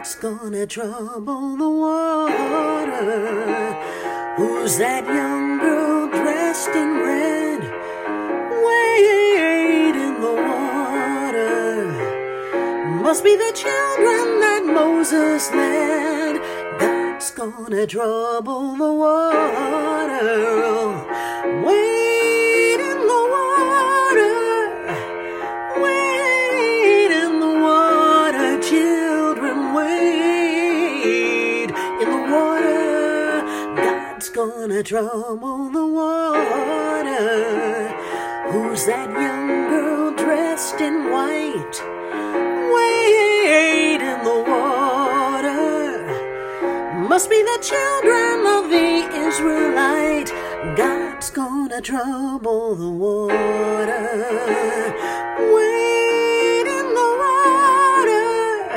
God's gonna trouble the water. Who's that young girl dressed in red? Wade in the water. Must be the children that Moses led. God's gonna trouble the water. Wade in the water. Wade in the water. Children, wade in the water. God's gonna trouble the water. Who's that young girl dressed in white? Wade in the water. Must be the children of the Israelite. God's gonna trouble the water. Wade in the water.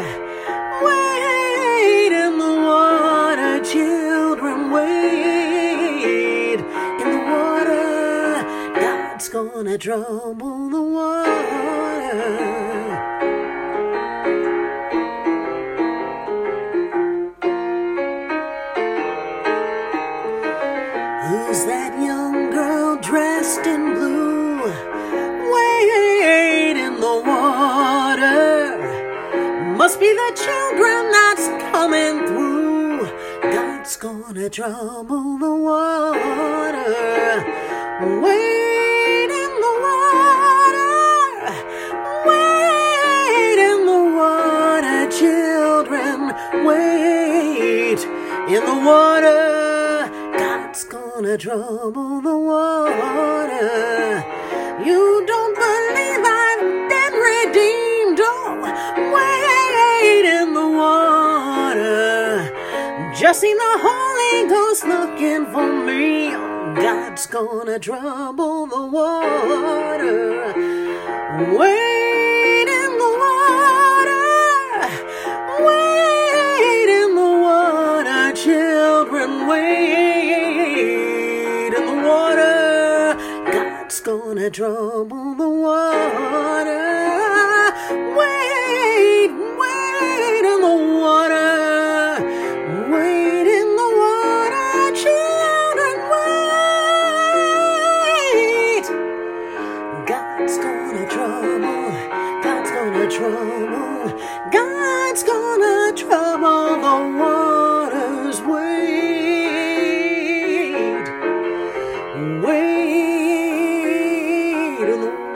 Wade in the water. Children, wade in the water. God's gonna trouble the water. Who's that young girl dressed in blue? Wade in the water. Must be the children that's coming through. God's gonna trouble the water. Wade in the water. Wade in the water. Children, wade in the water. God's gonna trouble the water. You don't believe I've been redeemed? Oh, wade in the water. Just seen the Holy Ghost looking for me. God's gonna trouble the water. Wade in the water. Wade in the water. Children, wade in the water. God's gonna trouble the water. Wade, wade in the water. Wade in the water. Children, wade. God's gonna trouble. God's gonna trouble. God's gonna trouble the waters. Wade, wade in the